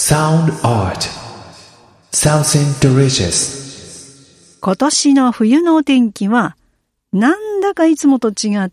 Sound art. Something delicious. 今年の冬のお天気は、なんだかいつもと違って、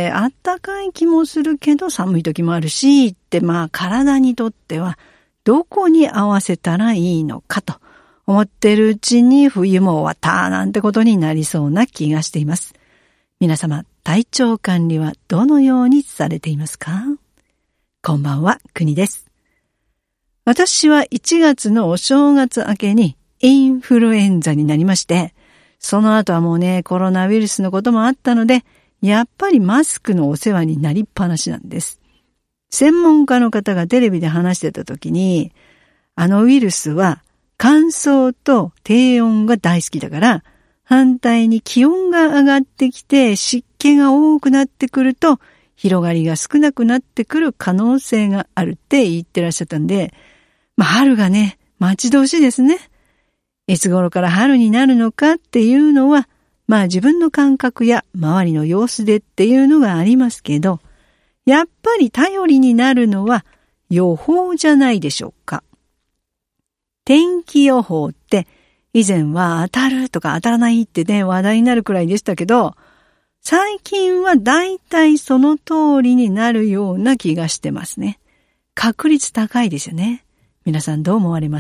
暖かい気もするけど寒い時もあるし、って体にとっては、どこに合わせたらいいのかと思ってるうちに冬も終わったなんてことになりそうな気がしています。皆様、体調管理はどのようにされていますか？こんばんは、国です。私は1月のお正月明けにインフルエンザになりまして、その後はもうね、コロナウイルスのこともあったので、やっぱりマスクのお世話になりっぱなしなんです。専門家の方がテレビで話してた時に、あのウイルスは乾燥と低温が大好きだから、反対に気温が上がってきて湿気が多くなってくると、広がりが少なくなってくる可能性があるって言ってらっしゃったんで、春がね、待ち遠しいですね。いつ頃から春になるのかっていうのは、自分の感覚や周りの様子でっていうのがありますけど、やっぱり頼りになるのは予報じゃないでしょうか。天気予報って以前は当たるとか当たらないってね、話題になるくらいでしたけど、最近はだいたいその通りになるような気がしてますね。確率高いですよね。皆さんどう思われます？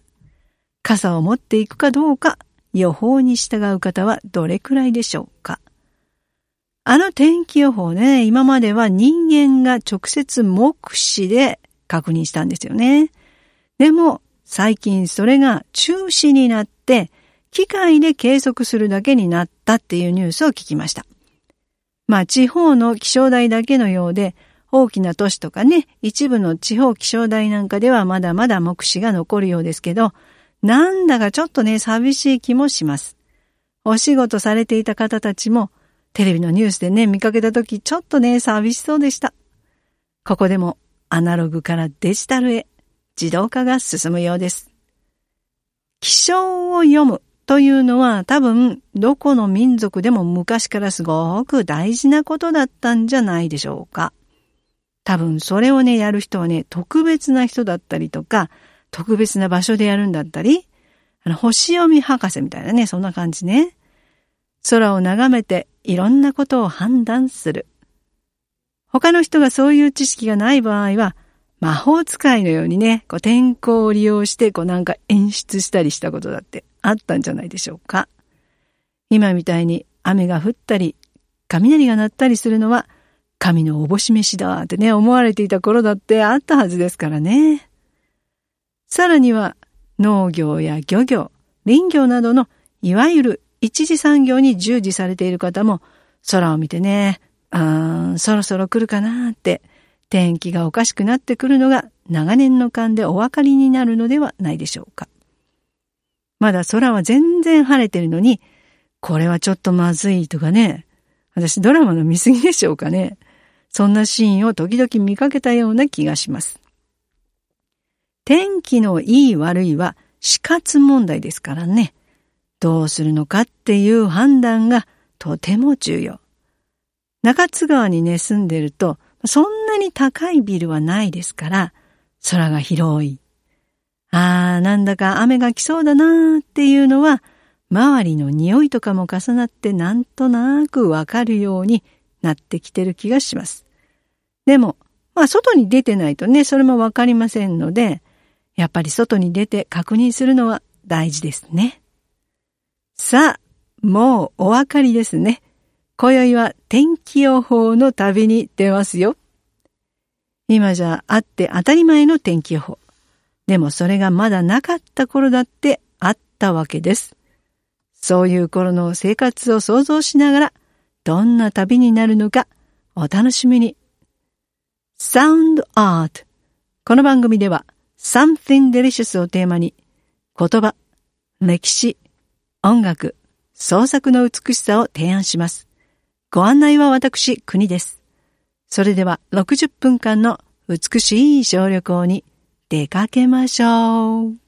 傘を持っていくかどうか、予報に従う方はどれくらいでしょうか？あの天気予報ね、今までは人間が直接目視で確認したんですよね。でも最近それが中止になって、機械で計測するだけになったっていうニュースを聞きました。地方の気象台だけのようで、大きな都市とかね、一部の地方気象台なんかではまだまだ目視が残るようですけど、なんだかちょっとね、寂しい気もします。お仕事されていた方たちも、テレビのニュースでね、見かけたときちょっとね、寂しそうでした。ここでもアナログからデジタルへ自動化が進むようです。気象を読むというのは多分どこの民族でも昔からすごく大事なことだったんじゃないでしょうか。多分それをね、やる人はね、特別な人だったりとか、特別な場所でやるんだったり、星読み博士みたいなね、そんな感じね。空を眺めていろんなことを判断する。他の人がそういう知識がない場合は、魔法使いのようにね、天候を利用して演出したりしたことだってあったんじゃないでしょうか。今みたいに雨が降ったり、雷が鳴ったりするのは、神のおぼし飯だってね、思われていた頃だってあったはずですからね。さらには農業や漁業、林業などのいわゆる一次産業に従事されている方も空を見てね、そろそろ来るかなって天気がおかしくなってくるのが長年の勘でお分かりになるのではないでしょうか。まだ空は全然晴れてるのに、これはちょっとまずいとかね、私ドラマの見過ぎでしょうかね。そんなシーンを時々見かけたような気がします。天気のいい悪いは死活問題ですからね。どうするのかっていう判断がとても重要。中津川にね、住んでると、そんなに高いビルはないですから、空が広い。なんだか雨が来そうだなっていうのは、周りの匂いとかも重なってなんとなくわかるようになってきてる気がします。でも、外に出てないとね、それもわかりませんので、やっぱり外に出て確認するのは大事ですね。さあ、もうお分かりですね。今宵は天気予報の旅に出ますよ。今じゃあって当たり前の天気予報。でもそれがまだなかった頃だってあったわけです。そういう頃の生活を想像しながら、どんな旅になるのかお楽しみに。Sound Art。この番組では Something Delicious をテーマに言葉、歴史、音楽、創作の美しさを提案します。ご案内は私、国です。それでは60分間の美しい小旅行に出かけましょう。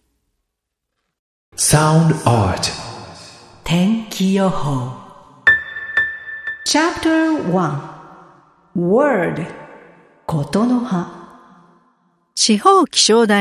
Sound Art。 天気予報。Chapter 1 Word ことの葉。地方気象台で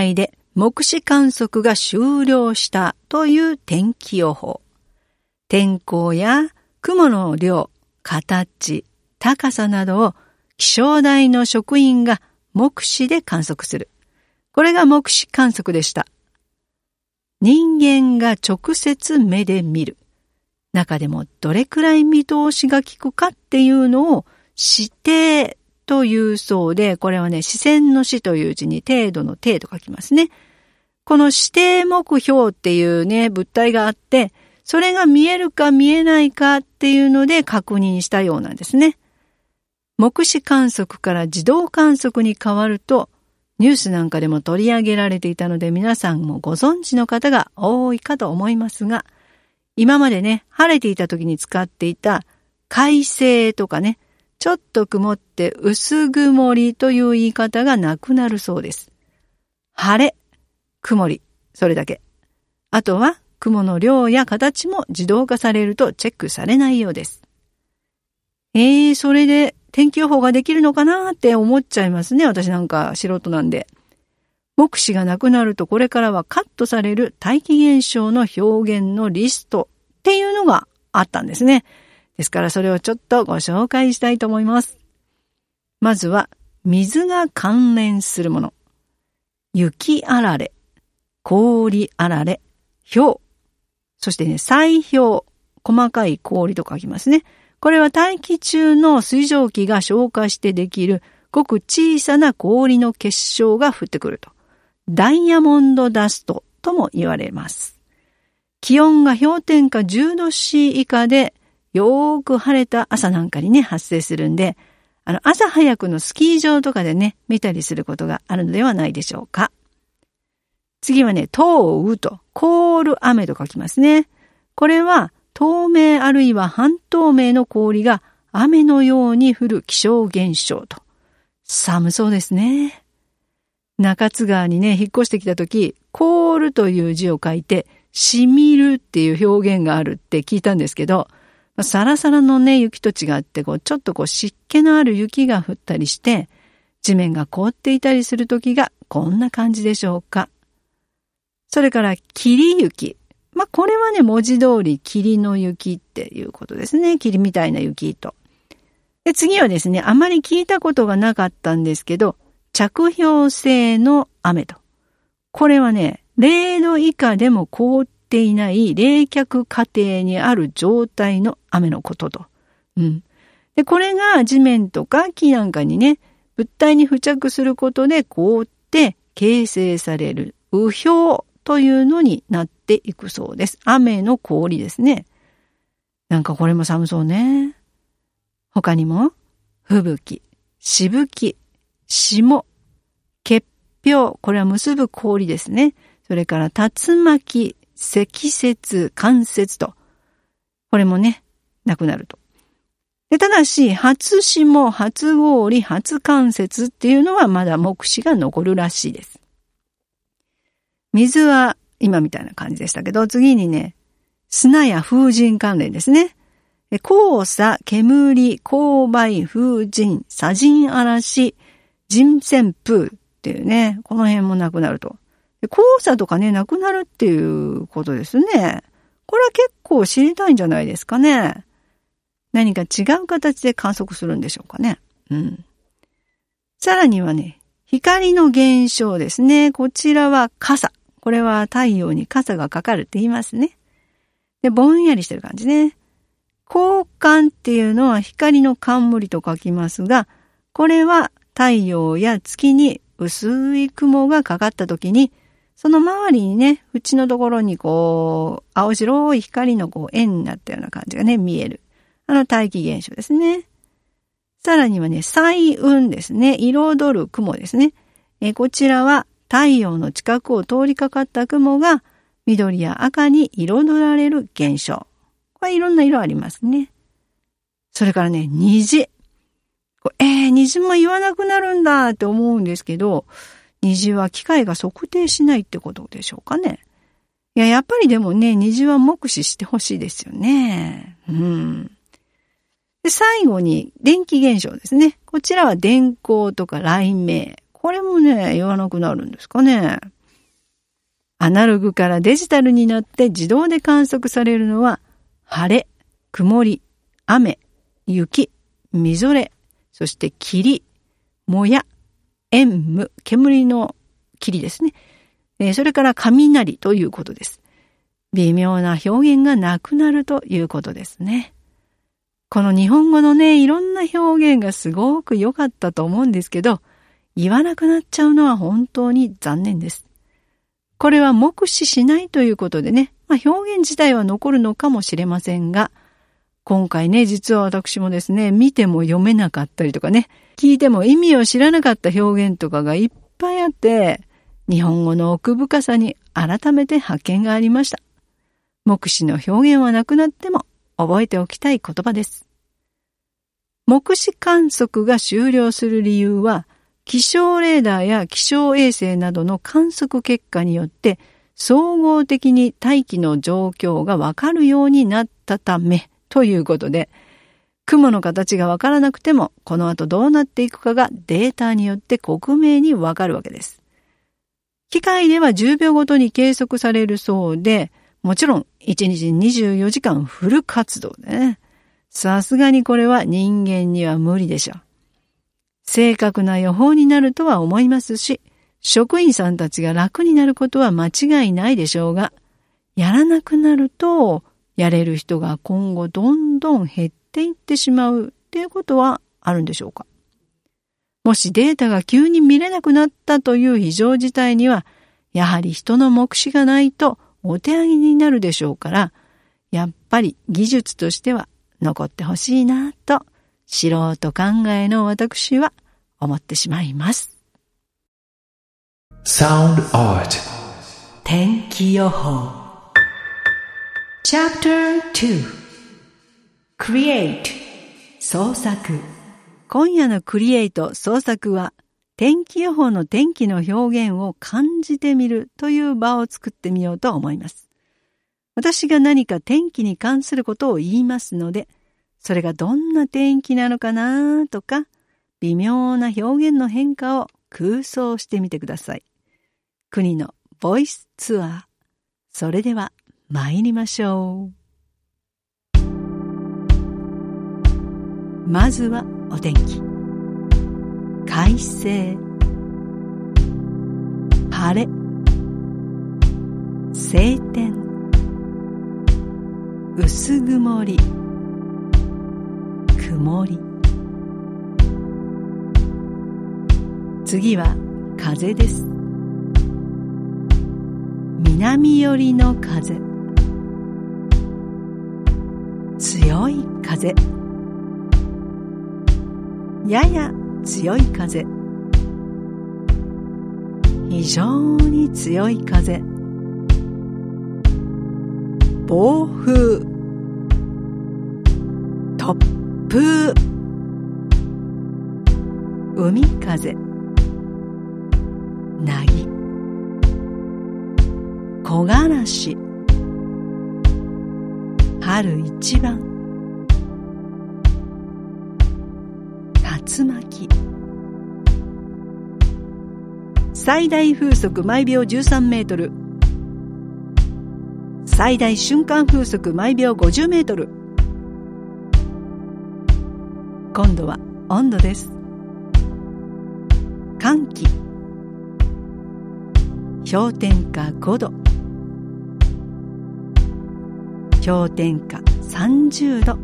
目視観測が終了したという天気予報。天候や雲の量、形、高さなどを気象台の職員が目視で観測する。これが目視観測でした。人間が直接目で見る。中でもどれくらい見通しが利くかっていうのを視程というそうで、これはね、視線の視という字に程度の程と書きますね。この視程目標っていうね、物体があって、それが見えるか見えないかっていうので確認したようなんですね。目視観測から自動観測に変わると、ニュースなんかでも取り上げられていたので皆さんもご存知の方が多いかと思いますが、今までね、晴れていた時に使っていた快晴とかね、ちょっと曇って薄曇りという言い方がなくなるそうです。晴れ、曇り、それだけ。あとは雲の量や形も自動化されるとチェックされないようです。それで天気予報ができるのかなって思っちゃいますね。私なんか素人なんで。目視がなくなるとこれからはカットされる大気現象の表現のリストっていうのがあったんですね。ですからそれをちょっとご紹介したいと思います。まずは水が関連するもの。雪あられ、氷あられ、氷。そしてね、砕氷、細かい氷と書きますね。これは大気中の水蒸気が昇華してできるごく小さな氷の結晶が降ってくると。ダイヤモンドダストとも言われます。気温が氷点下10度 C 以下でよーく晴れた朝なんかにね、発生するんで、朝早くのスキー場とかでね、見たりすることがあるのではないでしょうか。次はね、凍雨と、凍る雨と書きますね。これは透明あるいは半透明の氷が雨のように降る気象現象と。寒そうですね。中津川にね、引っ越してきたとき、凍るという字を書いて、しみるっていう表現があるって聞いたんですけど、サラサラのね、雪と違って、ちょっと湿気のある雪が降ったりして、地面が凍っていたりするときがこんな感じでしょうか。それから、霧雪。これはね、文字通り霧の雪っていうことですね。霧みたいな雪と。で、次はですね、あまり聞いたことがなかったんですけど、着氷性の雨と。これはね、0度以下でも凍っていない冷却過程にある状態の雨のことと。で、これが地面とか木なんかにね、物体に付着することで凍って形成される雨氷というのになっていくそうです。雨の氷ですね。なんかこれも寒そうね。他にも、吹雪、しぶき、霜、結氷、これは結ぶ氷ですね。それから竜巻、積雪、冠雪と。これもね、なくなると。で、ただし、初霜、初氷、初冠雪っていうのはまだ目視が残るらしいです。水は今みたいな感じでしたけど、次にね、砂や風神関連ですね。黄砂、煙、勾配、風神、砂塵嵐、人旋風っていうね、この辺もなくなると。黄砂とかね、なくなるっていうことですね。これは結構知りたいんじゃないですかね。何か違う形で観測するんでしょうかね。さらにはね、光の現象ですね。こちらは傘。これは太陽に傘がかかるって言いますね。で、ぼんやりしてる感じね。光冠っていうのは光の冠と書きますが、これは太陽や月に薄い雲がかかった時に、その周りにね、縁のところに青白い光の円になったような感じがね、見える。大気現象ですね。さらにはね、彩雲ですね。彩る雲ですね。こちらは太陽の近くを通りかかった雲が緑や赤に彩られる現象。これいろんな色ありますね。それからね、虹。虹も言わなくなるんだって思うんですけど、虹は機械が測定しないってことでしょうかね。やっぱりでもね、虹は目視してほしいですよね。で、最後に電気現象ですね。こちらは電光とか雷鳴。これもね、言わなくなるんですかね。 アナログからデジタルになって自動で観測されるのは、晴れ、曇り、雨、雪、みぞれ、そして霧、もや、煙霧、煙の霧ですね。それから雷ということです。微妙な表現がなくなるということですね。この日本語のね、いろんな表現がすごく良かったと思うんですけど、言わなくなっちゃうのは本当に残念です。これは目視しないということでね、表現自体は残るのかもしれませんが、今回ね、実は私もですね、見ても読めなかったりとかね、聞いても意味を知らなかった表現とかがいっぱいあって、日本語の奥深さに改めて発見がありました。目視の表現はなくなっても覚えておきたい言葉です。目視観測が終了する理由は、気象レーダーや気象衛星などの観測結果によって総合的に大気の状況がわかるようになったためということで、雲の形がわからなくてもこの後どうなっていくかがデータによって克明にわかるわけです。機械では10秒ごとに計測されるそうで、もちろん1日24時間フル活動でね。さすがにこれは人間には無理でしょう。正確な予報になるとは思いますし、職員さんたちが楽になることは間違いないでしょうが、やらなくなると、やれる人が今後どんどん減っていってしまうっていうことはあるんでしょうか。もしデータが急に見れなくなったという非常事態には、やはり人の目視がないとお手上げになるでしょうから、やっぱり技術としては残ってほしいなと、素人考えの私は思ってしまいます。 Sound Art 天気予報 Chapter 2 Create 創作。今夜のクリエイト創作は、天気予報の天気の表現を感じてみるという場を作ってみようと思います。私が何か天気に関することを言いますので、それがどんな天気なのかなとか、微妙な表現の変化を空想してみてください。国のボイスツアー。それでは参りましょう。まずはお天気。快晴、晴れ、晴天、薄曇り、曇り。次は風です。南寄りの風、強い風、やや強い風、非常に強い風、暴風、突風、海風、凪、木枯らし、春一番、竜巻。最大風速毎秒13メートル。最大瞬間風速毎秒50メートル。今度は温度です。寒気。氷点下5度。氷点下30度。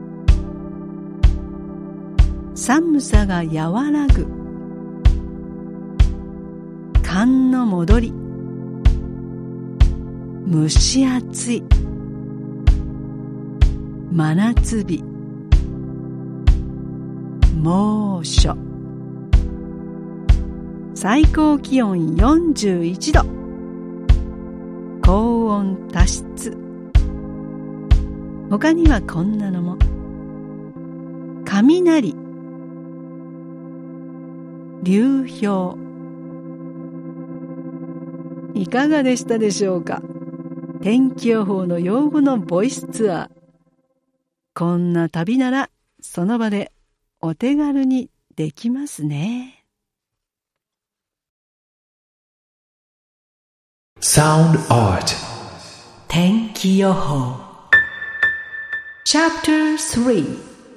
寒さが和らぐ。寒の戻り。蒸し暑い。真夏日。猛暑。最高気温41度。高温多湿。他にはこんなのも。雷、流氷。いかがでしたでしょうか。天気予報の用語のボイスツアー。こんな旅ならその場でお手軽にできますね。 Sound art. 天気予報 Chapter 3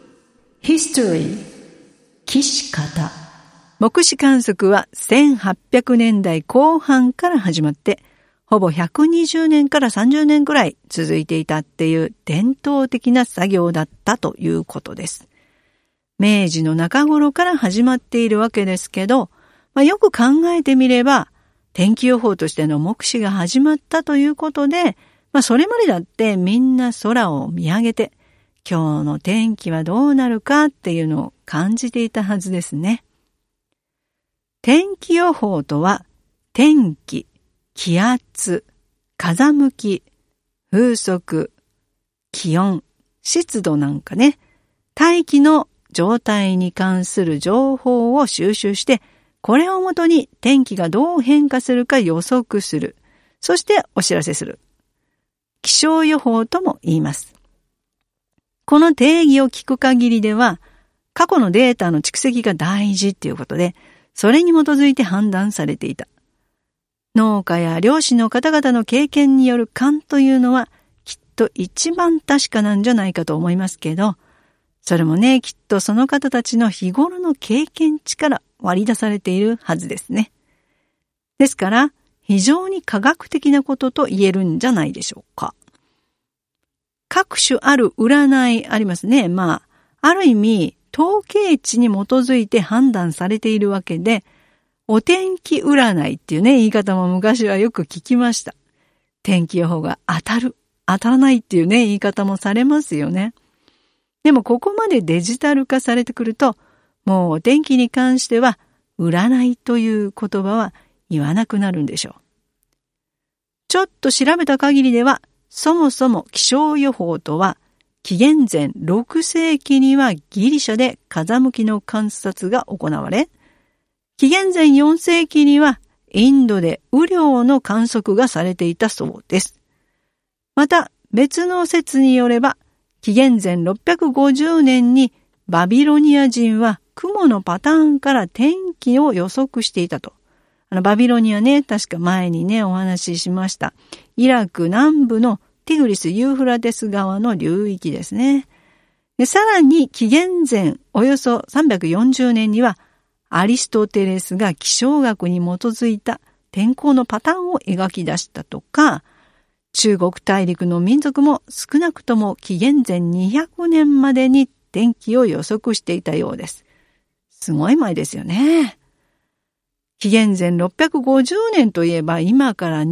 History 起始方目視観測は1800年代後半から始まってほぼ120年から30年くらい続いていたっていう伝統的な作業だったということです。明治の中頃から始まっているわけですけど、よく考えてみれば天気予報としての目視が始まったということで、それまでだってみんな空を見上げて今日の天気はどうなるかっていうのを感じていたはずですね。天気予報とは天気、気圧、風向き、風速、気温、湿度なんかね、大気の状態に関する情報を収集して、これをもとに天気がどう変化するか予測する。そしてお知らせする。気象予報とも言います。この定義を聞く限りでは、過去のデータの蓄積が大事っていうことで、それに基づいて判断されていた。農家や漁師の方々の経験による勘というのは、きっと一番確かなんじゃないかと思いますけど、それもね、きっとその方たちの日頃の経験値から割り出されているはずですね。ですから、非常に科学的なことと言えるんじゃないでしょうか。各種ある占いありますね。ある意味、統計値に基づいて判断されているわけで、お天気占いっていうね、言い方も昔はよく聞きました。天気予報が当たる、当たらないっていうね、言い方もされますよね。でもここまでデジタル化されてくると、もうお天気に関しては、占いという言葉は言わなくなるんでしょう。ちょっと調べた限りでは、そもそも気象予報とは、紀元前6世紀にはギリシャで風向きの観察が行われ、紀元前4世紀にはインドで雨量の観測がされていたそうです。また別の説によれば、紀元前650年にバビロニア人は雲のパターンから天気を予測していたと。バビロニアね、確か前にね、お話ししました。イラク南部のティグリス・ユーフラテス川の流域ですね。で、さらに紀元前およそ340年にはアリストテレスが気象学に基づいた天候のパターンを描き出したとか、中国大陸の民族も少なくとも紀元前200年までに天気を予測していたようです。すごい前ですよね。紀元前650年といえば今から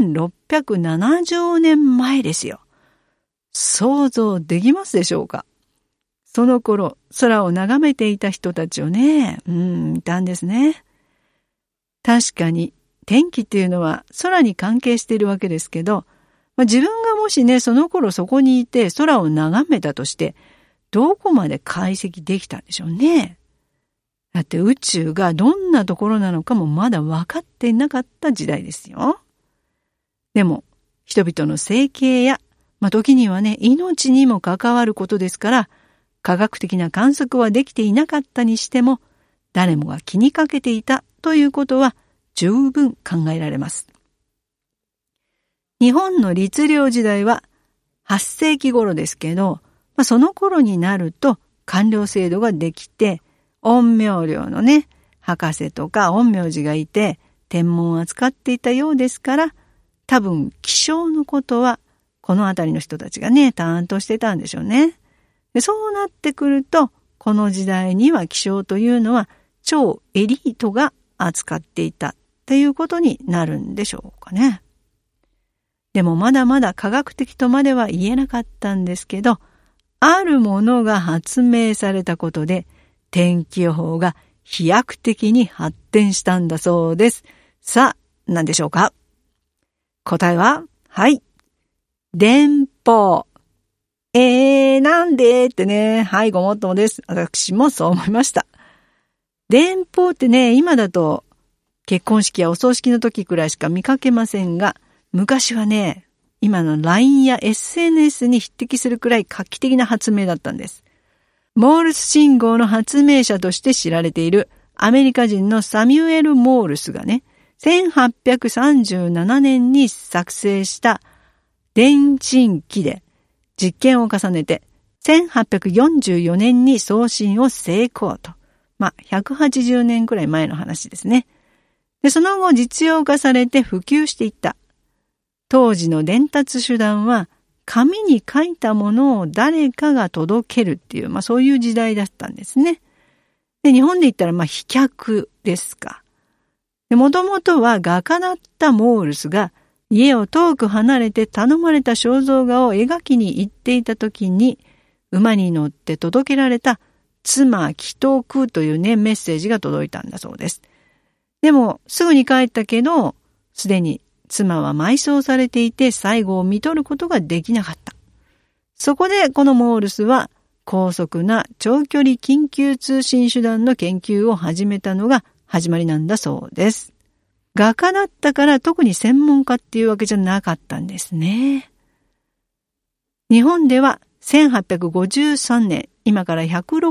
2670年前ですよ。想像できますでしょうか？その頃、空を眺めていた人たちをね、いたんですね。確かに天気っていうのは空に関係しているわけですけど、自分がもしね、その頃そこにいて空を眺めたとして、どこまで解析できたんでしょうね。だって宇宙がどんなところなのかもまだ分かっていなかった時代ですよ。でも、人々の生計や、時にはね、命にも関わることですから、科学的な観測はできていなかったにしても、誰もが気にかけていたということは十分考えられます。日本の律令時代は8世紀頃ですけど、その頃になると官僚制度ができて、陰陽寮のね、博士とか陰陽師がいて、天文を扱っていたようですから、多分気象のことはこの辺りの人たちがね、担当してたんでしょうね。で、そうなってくると、この時代には気象というのは超エリートが扱っていたっていうことになるんでしょうかね。でもまだまだ科学的とまでは言えなかったんですけど、あるものが発明されたことで、天気予報が飛躍的に発展したんだそうです。さあ、何でしょうか？答えは、はい。電報。なんでってね、はい、ごもっともです。私もそう思いました。電報ってね、今だと結婚式やお葬式の時くらいしか見かけませんが、昔はね、今の LINE や SNS に匹敵するくらい画期的な発明だったんです。モールス信号の発明者として知られているアメリカ人のサミュエル・モールスがね、 1837年に作成した電信機で実験を重ねて、1844年に送信を成功と。180年くらい前の話ですね。で、その後実用化されて普及していった。当時の伝達手段は、紙に書いたものを誰かが届けるっていう、そういう時代だったんですね。で、日本で言ったら飛脚ですか。もともとは画家だったモールスが家を遠く離れて頼まれた肖像画を描きに行っていた時に馬に乗って届けられた妻既得というメッセージが届いたんだそうです。でもすぐに帰ったけどすでに妻は埋葬されていて最後を見とることができなかった。そこでこのモールスは高速な長距離緊急通信手段の研究を始めたのが始まりなんだそうです。画家だったから特に専門家っていうわけじゃなかったんですね。日本では1853年、今から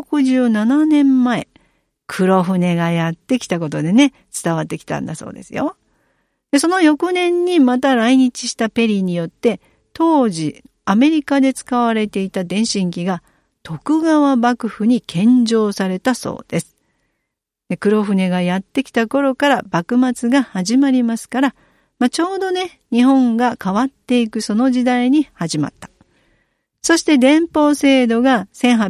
167年前、黒船がやってきたことで伝わってきたんだそうですよ。で、その翌年にまた来日したペリーによって、当時アメリカで使われていた電信機が徳川幕府に献上されたそうです。黒船がやってきた頃から幕末が始まりますから、ちょうど日本が変わっていくその時代に始まった。そして電報制度が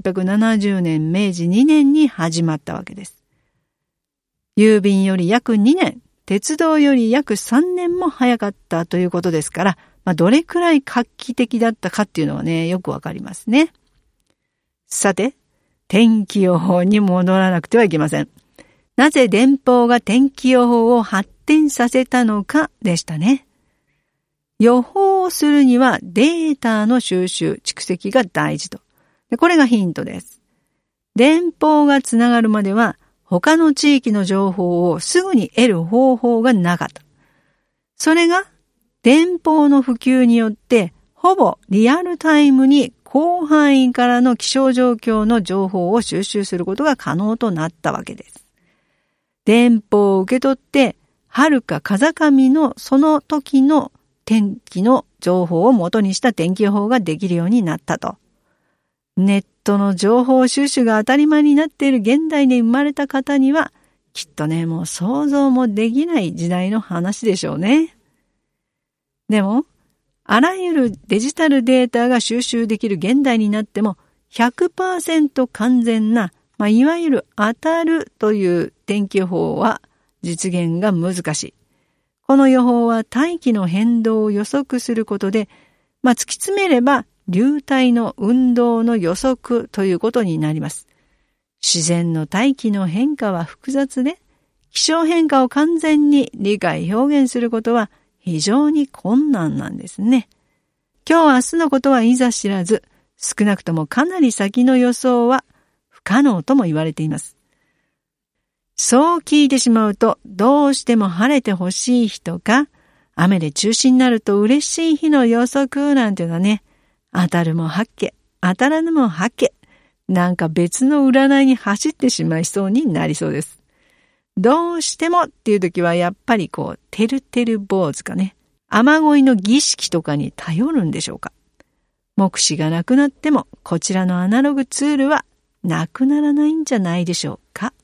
1870年明治2年に始まったわけです。郵便より約2年、鉄道より約3年も早かったということですから、どれくらい画期的だったかっていうのはよくわかりますね。さて、天気予報に戻らなくてはいけません。なぜ電報が天気予報を発展させたのかでしたね。予報をするにはデータの収集、蓄積が大事と。これがヒントです。電報がつながるまでは他の地域の情報をすぐに得る方法がなかった。それが電報の普及によってほぼリアルタイムに広範囲からの気象状況の情報を収集することが可能となったわけです。電報を受け取って、遥か風上のその時の天気の情報を元にした天気予報ができるようになったと。ネットの情報収集が当たり前になっている現代に生まれた方には、きっともう想像もできない時代の話でしょうね。でも、あらゆるデジタルデータが収集できる現代になっても、100% 完全ないわゆる当たるという天気予報は実現が難しい。この予報は大気の変動を予測することで、突き詰めれば流体の運動の予測ということになります。自然の大気の変化は複雑で、気象変化を完全に理解表現することは非常に困難なんですね。今日明日のことはいざ知らず、少なくともかなり先の予想は不可能とも言われています。そう聞いてしまうと、どうしても晴れてほしい日とか、雨で中止になると嬉しい日の予測なんていうのは当たるも八卦、当たらぬも八卦、なんか別の占いに走ってしまいそうになりそうです。どうしてもっていう時はやっぱりてるてる坊主か雨乞いの儀式とかに頼るんでしょうか。目視がなくなっても、こちらのアナログツールはなくならないんじゃないでしょうか。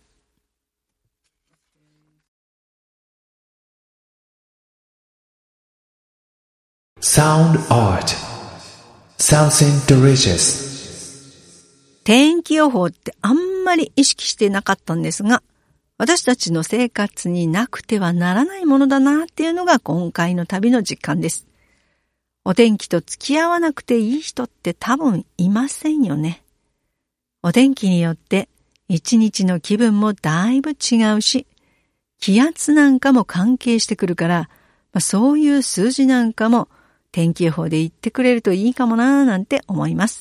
Sound art. Something delicious. 天気予報ってあんまり意識してなかったんですが、私たちの生活になくてはならないものだなっていうのが今回の旅の実感です。お天気と付き合わなくていい人って多分いませんよね。お天気によって一日の気分もだいぶ違うし、気圧なんかも関係してくるから、そういう数字なんかも天気予報で言ってくれるといいかもなぁなんて思います。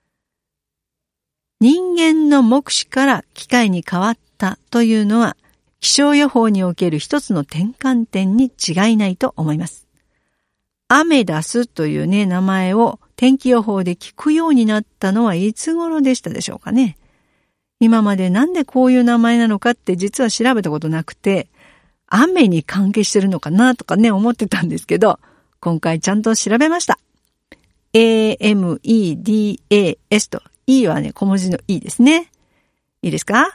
人間の目視から機械に変わったというのは気象予報における一つの転換点に違いないと思います。アメダスという名前を天気予報で聞くようになったのはいつ頃でしたでしょうかね。今までなんでこういう名前なのかって実は調べたことなくて、 雨に関係してるのかなとかね、思ってたんですけど、今回ちゃんと調べました。AMEDAS と E はね、小文字の E ですね。いいですか？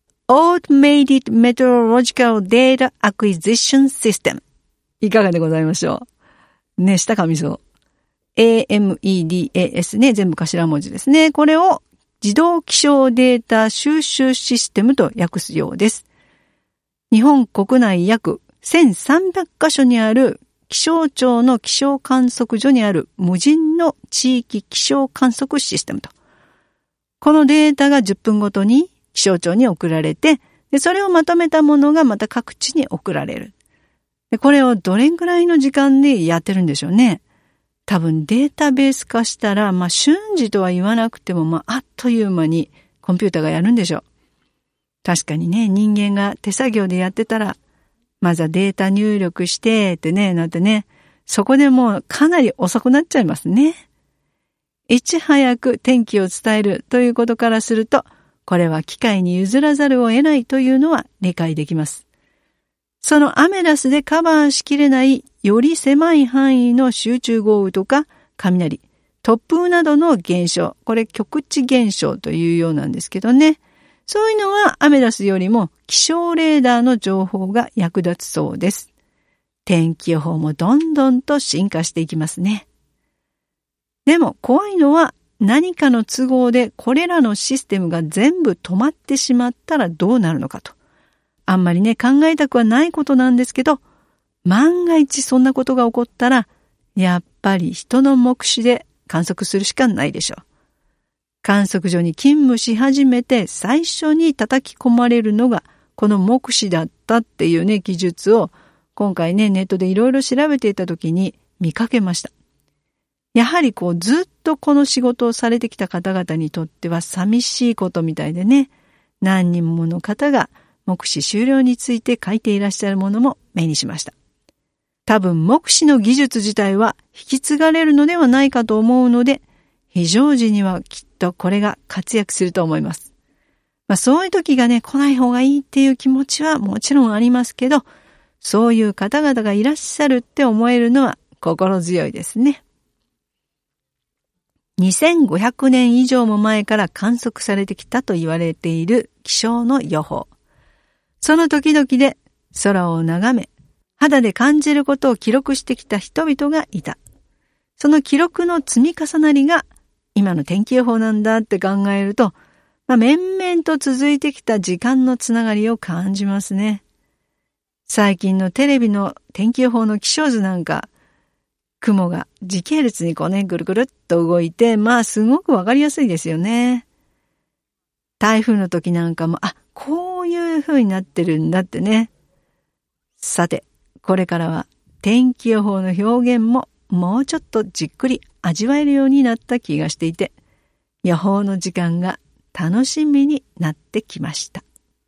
Automated Meteorological Data Acquisition System。いかがでございましょう？ね、下噛みそう。AMEDAS ね、全部頭文字ですね。これを自動気象データ収集システムと訳すようです。日本国内約1300カ所にある気象庁の気象観測所にある無人の地域気象観測システムと。このデータが10分ごとに気象庁に送られて、でそれをまとめたものがまた各地に送られる。でこれをどれぐらいの時間でやってるんでしょうね。多分データベース化したら、瞬時とは言わなくても、あっという間にコンピューターがやるんでしょう。確かにね、人間が手作業でやってたら、まずはデータ入力してってね、なんてね、そこでもうかなり遅くなっちゃいますね。いち早く天気を伝えるということからすると、これは機械に譲らざるを得ないというのは理解できます。そのアメダスでカバーしきれないより狭い範囲の集中豪雨とか雷、突風などの現象、これ局地現象というようなんですけどね。そういうのはアメダスよりも気象レーダーの情報が役立つそうです。天気予報もどんどんと進化していきますね。でも怖いのは何かの都合でこれらのシステムが全部止まってしまったらどうなるのかと。あんまりね、考えたくはないことなんですけど、万が一そんなことが起こったら、やっぱり人の目視で観測するしかないでしょう。観測所に勤務し始めて最初に叩き込まれるのがこの目視だったっていうね、記述を今回ね、ネットでいろいろ調べていた時に見かけました。やはりずっとこの仕事をされてきた方々にとっては寂しいことみたいでね、何人もの方が目視終了について書いていらっしゃるものも目にしました。多分目視の技術自体は引き継がれるのではないかと思うので、非常時にはきっとこれが活躍すると思います。そういう時がね、来ない方がいいっていう気持ちはもちろんありますけど、そういう方々がいらっしゃるって思えるのは心強いですね。2500年以上も前から観測されてきたと言われている気象の予報。その時々で空を眺め、肌で感じることを記録してきた人々がいた。その記録の積み重なりが今の天気予報なんだって考えると、面々と続いてきた時間のつながりを感じますね。最近のテレビの天気予報の気象図なんか、雲が時系列にぐるぐるっと動いて、すごくわかりやすいですよね。台風の時なんかも、こういう風になってるんだってね。さて、これからは天気予報の表現ももうちょっとじっくり味わえるようになった気がしていて、予報の時間が楽しみになってきました。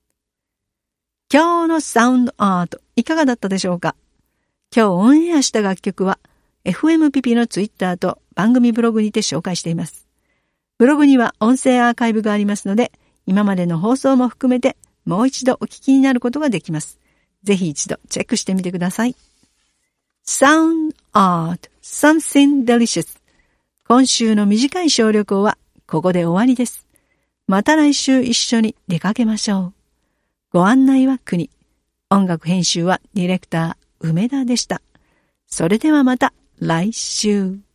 今日のサウンドアートいかがだったでしょうか？今日オンエアした楽曲は FM ピピのツイッターと番組ブログにて紹介しています。ブログには音声アーカイブがありますので、今までの放送も含めてもう一度お聞きになることができます。ぜひ一度チェックしてみてください。Sound Art Something Delicious。今週の短い小旅行はここで終わりです。また来週一緒に出かけましょう。ご案内は国。音楽編集はディレクター梅田でした。それではまた来週。